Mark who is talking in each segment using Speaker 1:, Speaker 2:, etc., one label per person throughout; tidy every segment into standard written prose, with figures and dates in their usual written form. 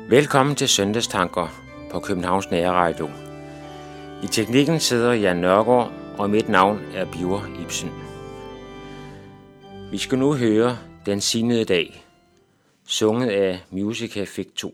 Speaker 1: Velkommen til Søndagstanker på Københavns Nærradio. I teknikken sidder Jan Nørgaard, og mit navn er Birger Ibsen. Vi skal nu høre Den signede dag, sunget af Musica Fig 2.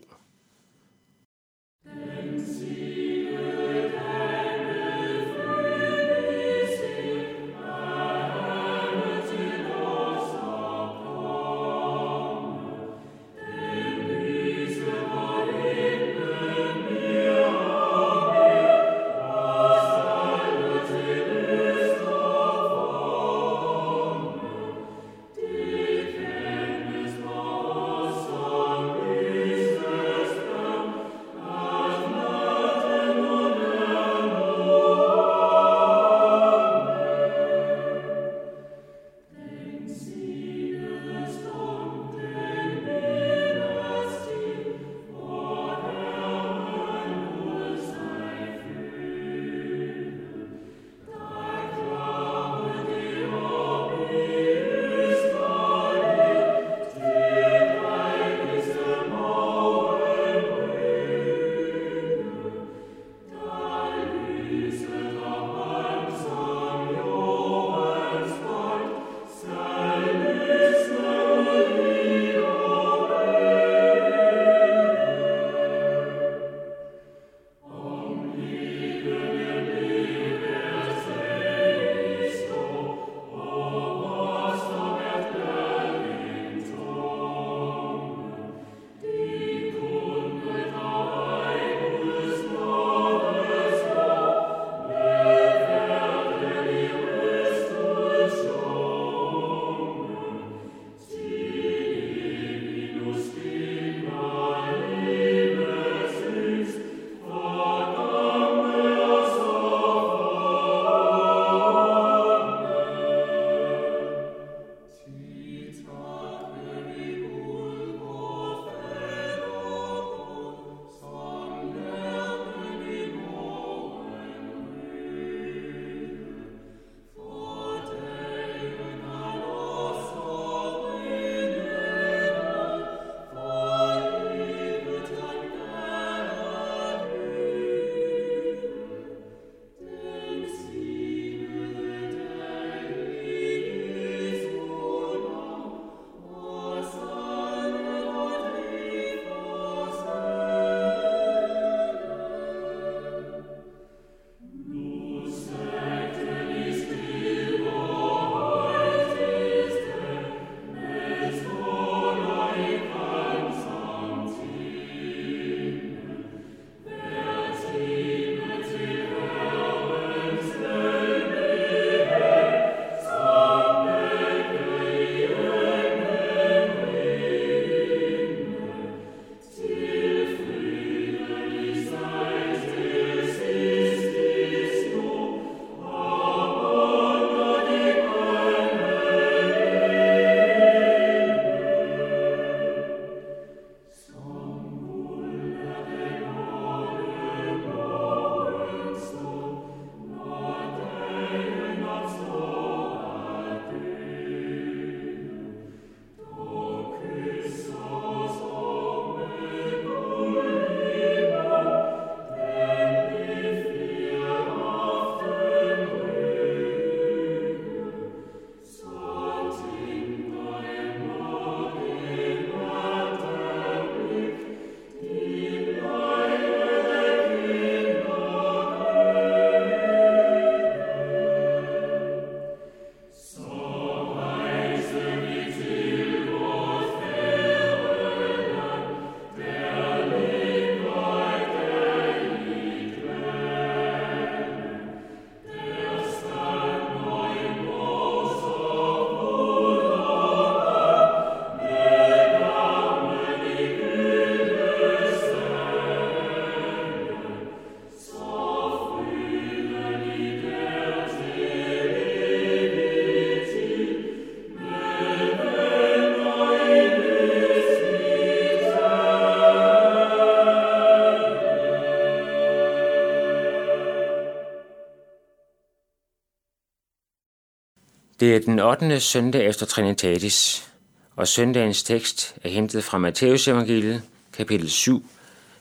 Speaker 1: Det er den 8. søndag efter Trinitatis, og søndagens tekst er hentet fra Matthæus evangeliet, kapitel 7,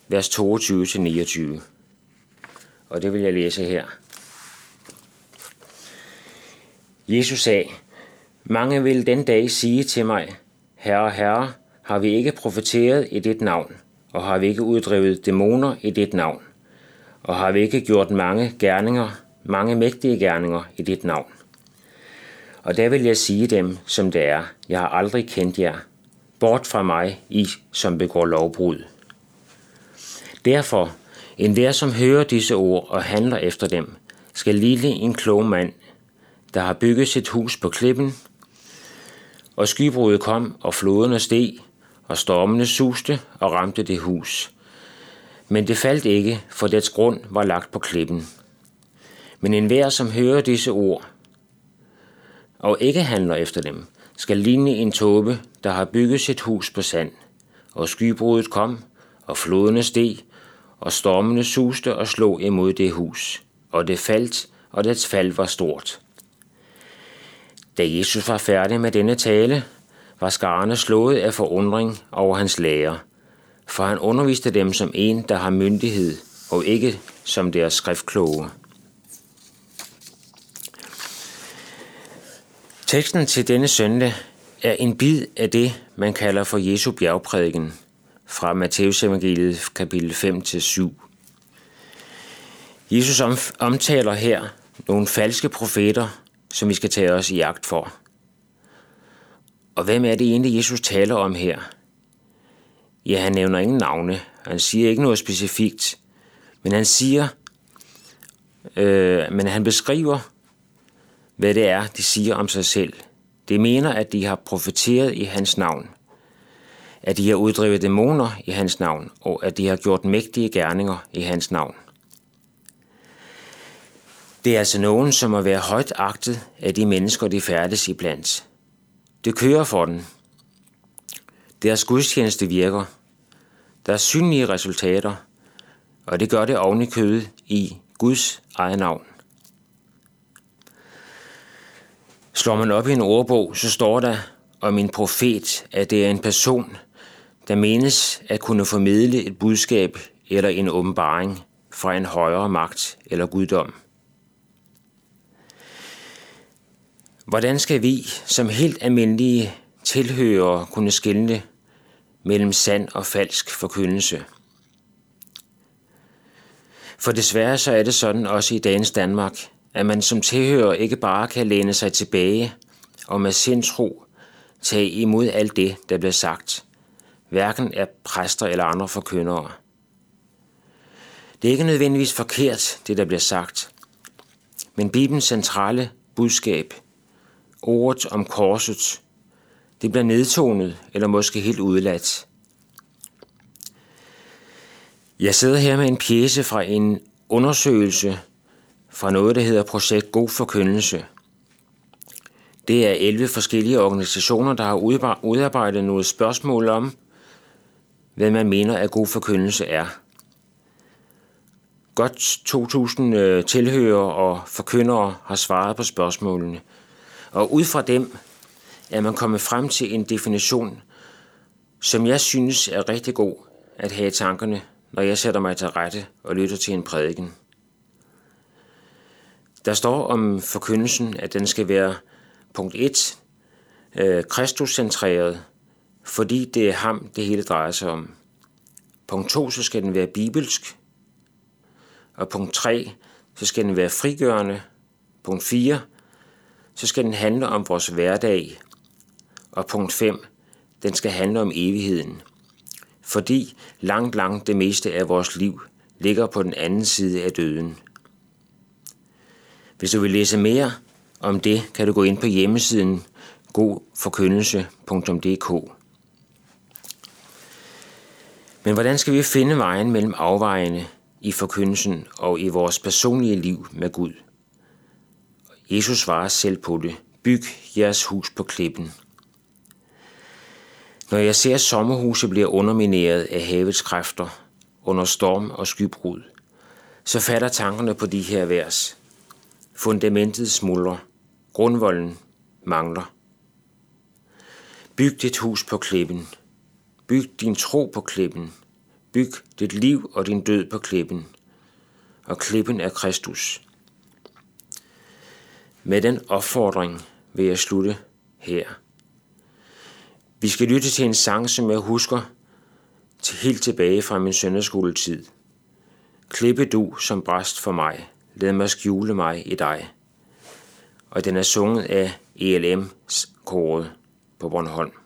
Speaker 1: vers 22-29. Og det vil jeg læse her. Jesus sagde, mange vil den dag sige til mig, Herre, Herre, har vi ikke profeteret i dit navn, og har vi ikke uddrevet dæmoner i dit navn, og har vi ikke gjort mange mægtige gerninger i dit navn? Og der vil jeg sige dem, som det er, jeg har aldrig kendt jer. Bort fra mig, I som begår lovbrud. Derfor, enhver som hører disse ord og handler efter dem, skal ligne en klog mand, der har bygget sit hus på klippen, og skybruddet kom, og floderne steg, og stormene suste og ramte det hus. Men det faldt ikke, for dets grund var lagt på klippen. Men enhver som hører disse ord, og ikke handler efter dem, skal ligne en tåbe, der har bygget sit hus på sand. Og skybruddet kom, og floderne steg, og stormene suste og slog imod det hus. Og det faldt, og dets fald var stort. Da Jesus var færdig med denne tale, var skarne slået af forundring over hans lære, for han underviste dem som en, der har myndighed, og ikke som deres skriftkloge. Teksten til denne søndag er en bid af det, man kalder for Jesu bjergprædiken fra Matteus evangeliet kapitel 5-7. Jesus omtaler her nogle falske profeter, som vi skal tage os i agt for. Og hvem er det egentlig, Jesus taler om her? Ja, han nævner ingen navne. Han siger ikke noget specifikt. Men han beskriver, hvad det er, de siger om sig selv. De mener, at de har profeteret i hans navn, at de har uddrevet dæmoner i hans navn, og at de har gjort mægtige gerninger i hans navn. Det er altså nogen, som må være højt agtet af de mennesker, de færdes iblandt. Det kører for dem. Deres gudstjeneste virker. Der er synlige resultater, og det gør det oven i købet i Guds eget navn. Slår man op i en ordbog, så står der om en profet, at det er en person, der menes at kunne formidle et budskab eller en åbenbaring fra en højere magt eller guddom. Hvordan skal vi som helt almindelige tilhørere kunne skelne mellem sand og falsk forkyndelse? For desværre så er det sådan også i dagens Danmark, at man som tilhører ikke bare kan læne sig tilbage og med sindtro tage imod alt det, der bliver sagt, hverken af præster eller andre forkyndere. Det er ikke nødvendigvis forkert, det der bliver sagt, men Bibelens centrale budskab, ordet om korset, det bliver nedtonet eller måske helt udeladt. Jeg sidder her med en pjece fra en undersøgelse fra noget, der hedder Projekt God Forkyndelse. Det er 11 forskellige organisationer, der har udarbejdet noget spørgsmål om, hvad man mener, at god forkyndelse er. Godt 2.000 tilhørere og forkyndere har svaret på spørgsmålene, og ud fra dem er man kommet frem til en definition, som jeg synes er rigtig god at have i tankerne, når jeg sætter mig til rette og lytter til en prædiken. Der står om forkyndelsen, at den skal være punkt 1, Kristuscentreret, fordi det er ham, det hele drejer sig om. Punkt 2, så skal den være bibelsk. Og punkt 3, så skal den være frigørende. Punkt 4, så skal den handle om vores hverdag. Og punkt 5, den skal handle om evigheden. Fordi langt det meste af vores liv ligger på den anden side af døden. Hvis du vil læse mere om det, kan du gå ind på hjemmesiden godforkyndelse.dk. Men hvordan skal vi finde vejen mellem afvejene i forkyndelsen og i vores personlige liv med Gud? Jesus svarer selv på det. Byg jeres hus på klippen. Når jeg ser, at sommerhuse bliver undermineret af havets kræfter under storm og skybrud, så fatter tankerne på de her vers. Fundamentet smuldrer. Grundvolden mangler. Byg dit hus på klippen. Byg din tro på klippen. Byg dit liv og din død på klippen, og klippen er Kristus. Med den opfordring vil jeg slutte her. Vi skal lytte til en sang, som jeg husker helt tilbage fra min søndagsskoletid. Klippe du, som brast for mig, lad mig skjule mig i dig. Og den er sunget af ELM-koret på Bornholm.